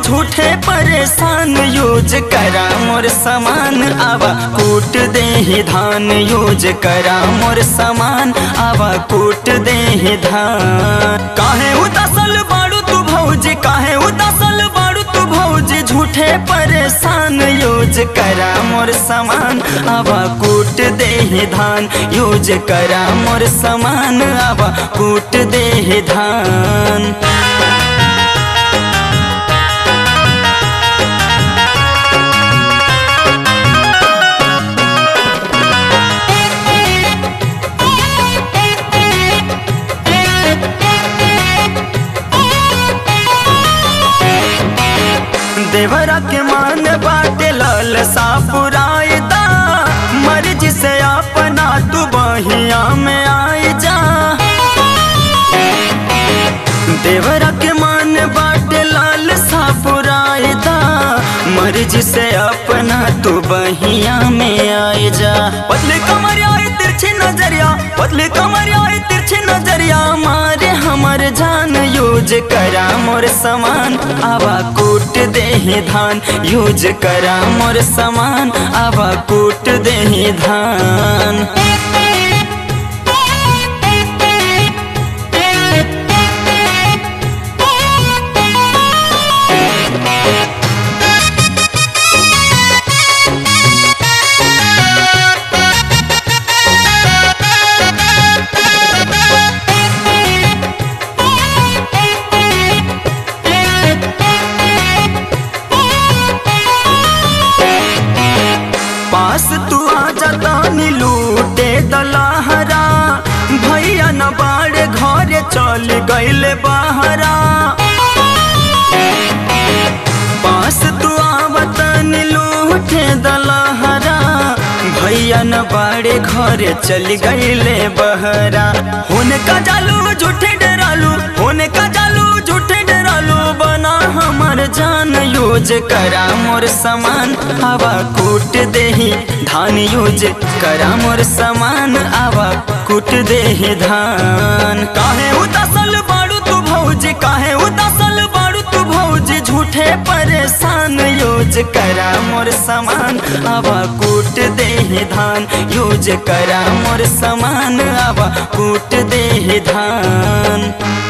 झूठे परेशान यूज करा मोर समान आवा कूट दे धान यूज करा मोर समान आवा कूट दे धान। काहे उदासल बाड़ू तू भौजी, काहे उदासल बाड़ू तू भौजी, झूठे परेशान यूज करा मोर समान आवा कूट दे धान यूज करा मोर समान आवा कूट दे धान। देवरा के मान बाटे लाल सापुरायदा, मर्जी से अपना तू बहिया में आए जा। देवरा के मान बाटे लाल सापुरायदा, मर्जी से अपना तू बहिया में आए जा। पतले कमरिया तिरछी नजरिया, पतले कमरिया तिरछी नजरिया, मारे हमर जान यूज करा मोर समान आवा कूट दे धान यूज करा मोर समान आवा कूट दे धान। पास तू आ जाता नी लूटे दलहरा, भैया न बाड़े घरे चल गईले बहरा। पास तू आवता नी लूटे दलहरा, भैया न बाड़े घरे चल गईले बहरा। होने का जालू झूठे डरालू, होने का जालू झूठे डरालू, बना हमर जान यूज करा मोर समान आवा कूट दे धान यूज करा मोर समान आवा कूट दे धान। काहे उदासल बाड़ू तू भौजी, काहे उदासल बाड़ू तू भौजी, झूठे परेशान यूज करा मोर समान आवा कूट दे धान यूज करा मोर समान आवा कूट दे धान।